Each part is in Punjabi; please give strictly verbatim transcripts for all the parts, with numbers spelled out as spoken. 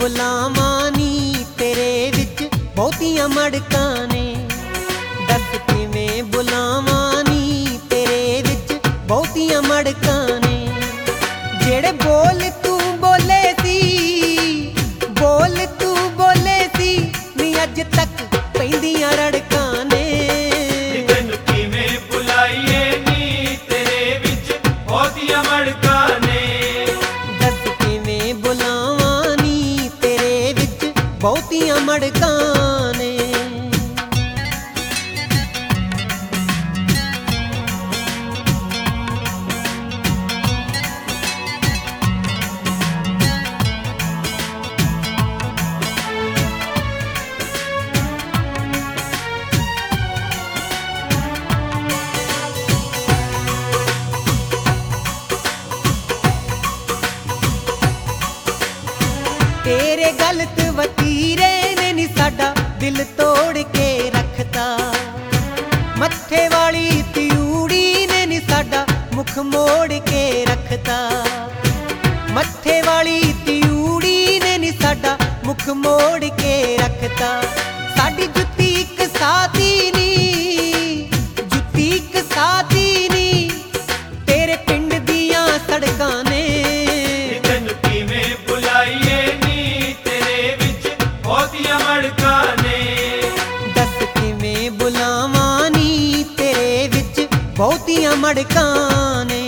ਬੁਲਾਵਾਂ ਨੀ ਤੇਰੇ ਵਿੱਚ ਬਹੁਤੀਆਂ ਮੜਕਾਂ ਨੇ। ਦੱਸ ਕਿਵੇਂ ਬੁਲਾਵਾਂ ਨੀ ਤੇਰੇ ਵਿੱਚ ਬਹੁਤੀਆਂ ਮੜਕਾਂ ਨੇ। ਜਿਹੜੇ ਬੋਲ ਤੂੰ ਬੋਲੇ ਸੀ, ਬੋਲ ਤੂੰ ਬੋਲੇ ਸੀ ਨੀ ਅੱਜ ਤੱਕ ਪੈਂਦੀਆਂ ਰੜਕਾਂ ਨੇ। ਤੈਨੂੰ ਕਿਵੇਂ ਬੁਲਾਈਏ ਨੀ ਤੇਰੇ ਵਿੱਚ ਬਹੁਤੀਆਂ ਮੜਕਾਂ ਨੇ। ਦੱਸ ਕਿਵੇਂ ਬੁਲਾਵਾਂ ਨੀ ਤੇਰੇ ਵਿੱਚ ਬਹੁਤੀਆਂ ਮੜਕਾਂ ਨੇ। ਤੇਰੇ ਗਲਤ ਵਤੀਰੇ ਨੇ ਨੀ ਸਾਡਾ ਦਿਲ ਤੋੜ ਕੇ ਰੱਖਤਾ। ਮੱਥੇ ਵਾਲੀ ਤਿਊੜੀ ਨੇ ਨੀ ਸਾਡਾ ਮੁਖ ਮੋੜ ਕੇ ਰੱਖਤਾ। ਮੱਥੇ ਵਾਲੀ ਤਿਊੜੀ ਨੇ ਨੀ ਸਾਡਾ ਮੁਖ ਮੋੜ ਕੇ ਰੱਖਤਾ। ਸਾਡੀ ਜੁੱਤੀ ਇੱਕ ਸਾਥੀ ਨੀ, ਜੁੱਤੀ ਇੱਕ ਸਾਥੀ ਨੀ ਤੇਰੇ ਪਿੰਡ ਦੀਆਂ ਸੜਕਾਂ ਨੇ। ਤੈਨੂੰ ਕਿਵੇਂ ਬੁਲਾਈਏ ਨੀ ਤੇਰੇ ਵਿੱਚ ਬਹੁਤੀਆਂ ਮੜਕਾਂ ਨੇ। ਦੱਸ ਕਿਵੇਂ ਬੁਲਾਵਾਂ ਨੀ ਤੇਰੇ ਵਿੱਚ ਬਹੁਤੀਆਂ ਮੜਕਾਂ ਨੇ।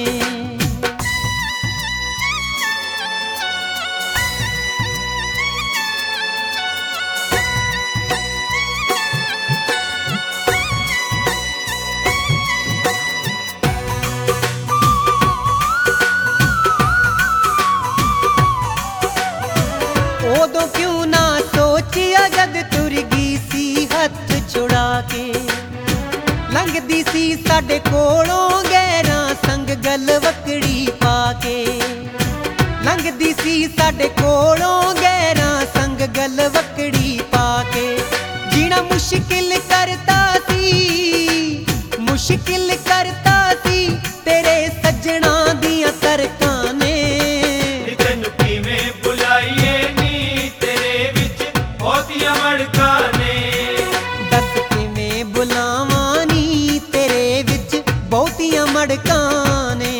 ਉਦੋਂ ਕਿਉਂ ਨਾ ਸੋਚਿਆ ਜਦ ਤੁਰ ਗਈ ਸੀ ਹੱਥ ਛੁੜਾ ਕੇ। ਲੰਘਦੀ ਸੀ ਸਾਡੇ ਕੋਲੋਂ ਗਹਿਰਾਂ ਸੰਗ ਗਲਵਕੜੀ ਪਾ ਕੇ। ਲੰਘਦੀ ਸੀ ਸਾਡੇ ਕੋਲੋਂ ਗਹਿਰਾਂ ਸੰਗ ਗਲਵਕੜੀ ਪਾ ਕੇ। ਜੀਣਾ ਮੁਸ਼ਕਿਲ ਕਰਤਾ ਸੀ, ਮੁਸ਼ਕਿਲ ਕਰਤਾ ਸੀ ਤੇਰੇ ਸੱਜਣਾ ਦੀਆਂ ਤਰਕਾਂ ਨੇ। ਤੈਨੂੰ ਕਿਵੇਂ ਬੁਲਾਈਏ ਨੀ ਤੇਰੇ ਵਿੱਚ ਬਹੁਤੀਆਂ ਮੜਕਾਂ ਨੇ। ਦੱਸ ਕਿਵੇਂ ਬੁਲਾਵਾਂ ਨੀ ਤੇਰੇ ਵਿੱਚ ਬਹੁਤੀਆਂ ਮੜਕਾਂ ਨੇ।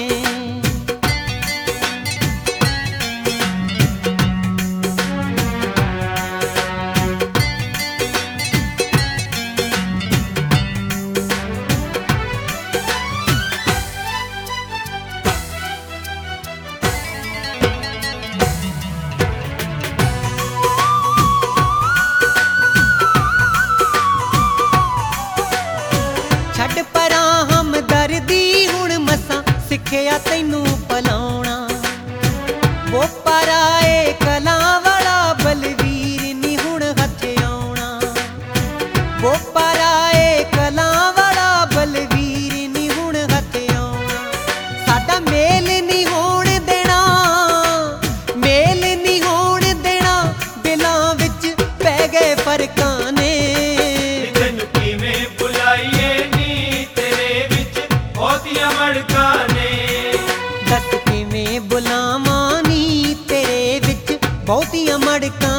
ਛੱਡ ਪਰਾਂ ਹਮਦਰਦੀ ਹੁਣ ਮਸਾਂ ਸਿੱਖਿਆ ਤੈਨੂੰ ਭਲਾਉਣਾ। ਉਹ ਪਰਾਏ ਕਲਾਂ ਵਾਲਾ ਬਲਵੀਰ ਨੀ ਹੁਣ ਹੱਥ ਆਉਣਾ। ਉਹ ਪਰਾਏ ਕਲਾਂ ਵਾਲਾ ਬਲਵੀਰ ਨੀ ਹੁਣ ਹੱਥ ਆਉਣਾ। ਸਾਡਾ ਮੇਲ ਨੀ ਹੋਣ ਦੇਣਾ, ਮੇਲ ਨੀ ਹੋਣ ਦੇਣਾ ਦਿਲਾਂ ਵਿੱਚ ਪੈ ਗਏ ਫਰਕਾਂ ਨੇ। ਤੈਨੂੰ ਕਿਵੇਂ ਬੁਲਾਈਏ ਨੀ ਤੇਰੇ ਵਿੱਚ ਬਹੁਤੀਆਂ ਮੜਕਾਂ ਨੇ। ਦੱਸ ਕਿਵੇਂ ਬੁਲਾਵਾਂ ਨੀ ਤੇਰੇ ਵਿੱਚ ਬਹੁਤੀਆਂ ਮੜਕਾਂ